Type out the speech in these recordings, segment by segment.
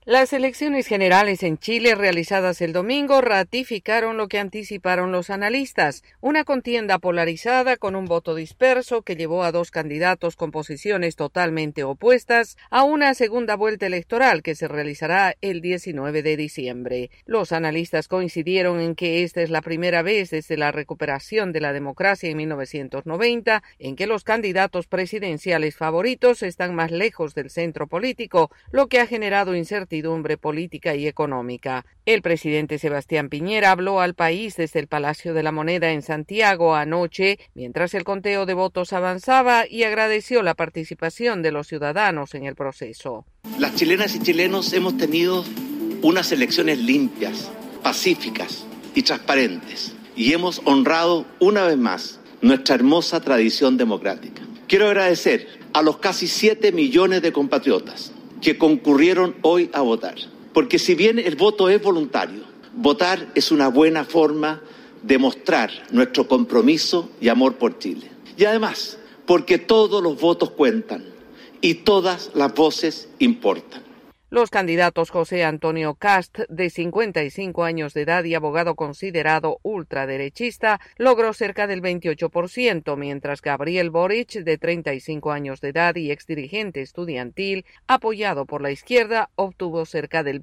Las elecciones generales en Chile realizadas el domingo ratificaron lo que anticiparon los analistas, una contienda polarizada con un voto disperso que llevó a dos candidatos con posiciones totalmente opuestas a una segunda vuelta electoral que se realizará el 19 de diciembre. Los analistas coincidieron en que esta es la primera vez desde la recuperación de la democracia en 1990 en que los candidatos presidenciales favoritos están más lejos del centro político, lo que ha generado incertidumbre política y económica. El presidente Sebastián Piñera habló al país desde el Palacio de la Moneda en Santiago anoche, mientras el conteo de votos avanzaba, y agradeció la participación de los ciudadanos en el proceso. Las chilenas y chilenos hemos tenido unas elecciones limpias, pacíficas y transparentes, y hemos honrado una vez más nuestra hermosa tradición democrática. Quiero agradecer a los casi 7 millones de compatriotas que concurrieron hoy a votar, porque si bien el voto es voluntario, votar es una buena forma de mostrar nuestro compromiso y amor por Chile. Y además, porque todos los votos cuentan y todas las voces importan. Los candidatos José Antonio Kast, de 55 años de edad y abogado considerado ultraderechista, logró cerca del 28%, mientras Gabriel Boric, de 35 años de edad y exdirigente estudiantil, apoyado por la izquierda, obtuvo cerca del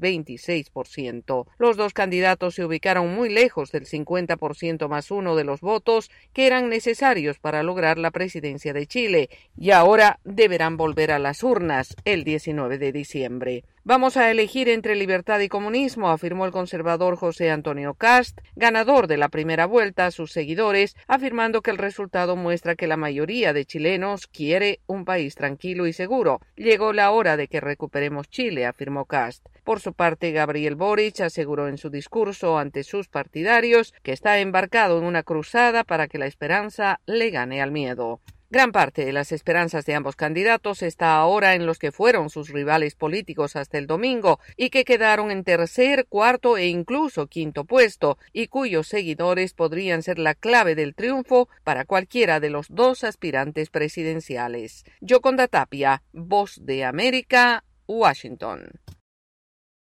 26%. Los dos candidatos se ubicaron muy lejos del 50% más uno de los votos que eran necesarios para lograr la presidencia de Chile, y ahora deberán volver a las urnas el 19 de diciembre. Vamos a elegir entre libertad y comunismo, afirmó el conservador José Antonio Kast, ganador de la primera vuelta, a sus seguidores, afirmando que el resultado muestra que la mayoría de chilenos quiere un país tranquilo y seguro. Llegó la hora de que recuperemos Chile, afirmó Kast. Por su parte, Gabriel Boric aseguró en su discurso ante sus partidarios que está embarcado en una cruzada para que la esperanza le gane al miedo. Gran parte de las esperanzas de ambos candidatos está ahora en los que fueron sus rivales políticos hasta el domingo y que quedaron en tercer, cuarto e incluso quinto puesto, y cuyos seguidores podrían ser la clave del triunfo para cualquiera de los dos aspirantes presidenciales. Yoconda Tapia, Voz de América, Washington.